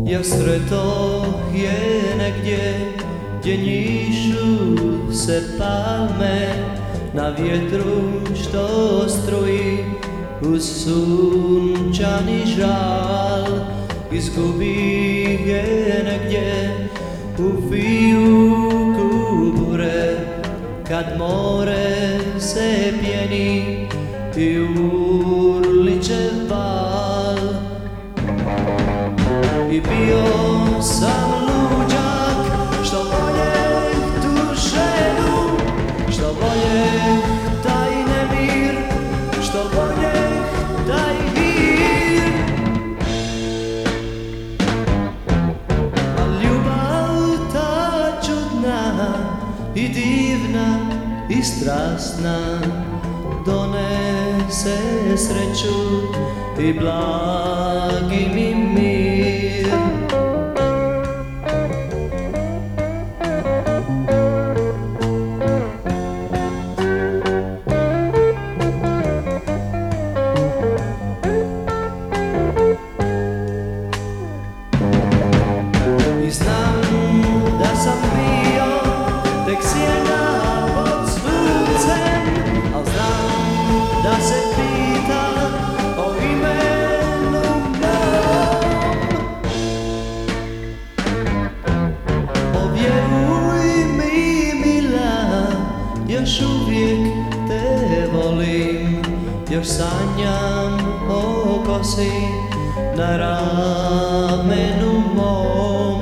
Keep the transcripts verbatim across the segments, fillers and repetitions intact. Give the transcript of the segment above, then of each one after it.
Ja sretao je negdje gdje njišu se palme, na vjetru što struji uz sunčani žal. Izgubi je negdje u fijuku bure, kad more se pjeni i urliče val. I bio sam luđak što voljeh tu ženu, što voljeh taj nemir, što voljeh taj mir. A ljubav ta čudna i divna i strasna donese sreću i blagi mi mir. I znam da sam bio tek sjena pod suncem, al znam da se pita o imenu mom. Povjeruj mi mila, još uvijek te volim, još sanjam o kosi na ramenu mom.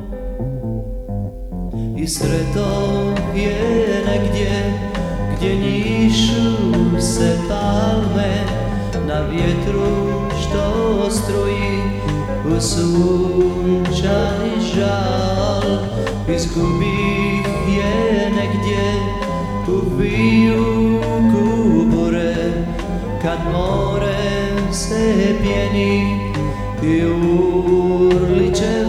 I sretao je negdje gdje njišu se palme, na vjetru što struji u sunčani žal. Izgubi je negdje u vijuku bure, kad more se pjeni i urliče